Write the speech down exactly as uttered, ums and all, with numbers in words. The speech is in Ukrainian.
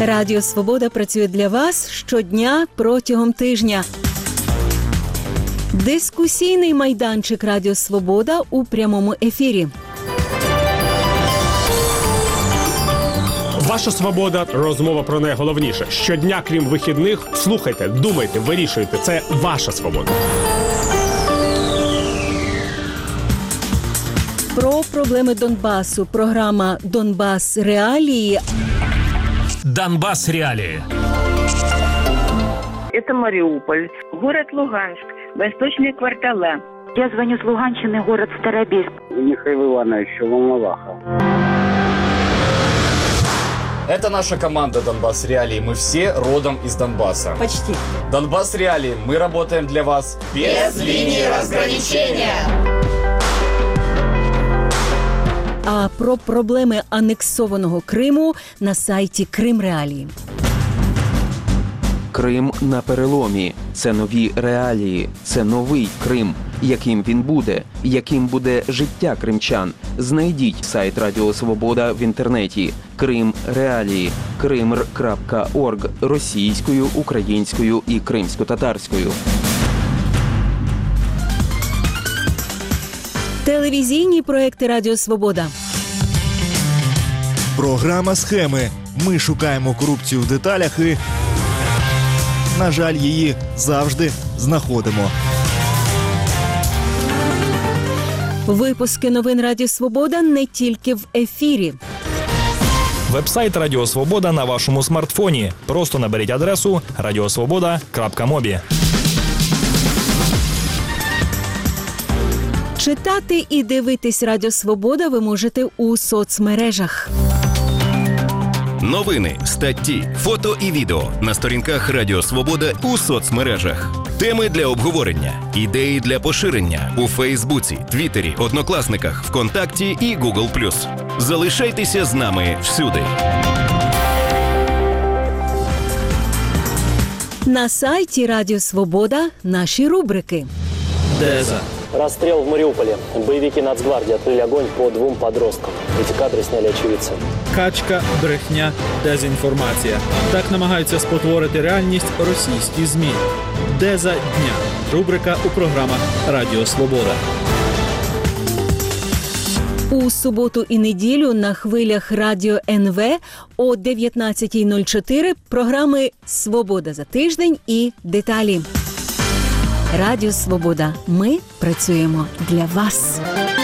Радіо Свобода працює для вас щодня протягом тижня. Дискусійний майданчик Радіо Свобода у прямому ефірі. Ваша свобода – розмова про найголовніше. Щодня, крім вихідних, слухайте, думайте, вирішуйте. Це ваша свобода. Про проблеми Донбасу. Програма «Донбас. Реалії». Донбас. Реалии. Это Мариуполь, город Луганск, восточные квартала. Я звоню с Луганщины, город Старобельск. Михаил Иванович, Волноваха. Это наша команда «Донбас Реалии». Мы все родом из Донбасса. Почти. «Донбас Реалии». Мы работаем для вас без линии разграничения. А про проблеми анексованого Криму на сайті Крим Реалії. Крим на переломі. Це нові реалії. Це новий Крим. Яким він буде? Яким буде життя кримчан? Знайдіть сайт Радіо Свобода в інтернеті. Крим Реалії. кримр крапка орг російською, українською і кримсько-татарською. Телевізійні проекти Радіо Свобода. Програма «Схеми». Ми шукаємо корупцію в деталях і, на жаль, її завжди знаходимо. Випуски новин Радіо Свобода не тільки в ефірі. Веб-сайт Радіо Свобода на вашому смартфоні. Просто наберіть адресу радіосвобода крапка мобі. Читати і дивитись Радіо Свобода ви можете у соцмережах. Новини, статті, фото і відео на сторінках Радіо Свобода у соцмережах. Теми для обговорення, ідеї для поширення у Фейсбуці, Твіттері, Однокласниках, ВКонтакті і Гугл плюс. Залишайтеся з нами всюди. На сайті Радіо Свобода наші рубрики. Деза. Расстрел в Мариуполе. Боевики Нацгвардии открыли огонь по двум подросткам. Эти кадры сняли очевидцы. Качка, брехня, дезінформація. Так намагаються спотворити реальність російські ЗМІ. Деза дня. Рубрика у програмах Радіо Свобода. У суботу і неділю на хвилях Радіо ен ве о дев'ятнадцята нуль чотири програми «Свобода за тиждень» і «Деталі». Радіо Свобода. Ми працюємо для вас.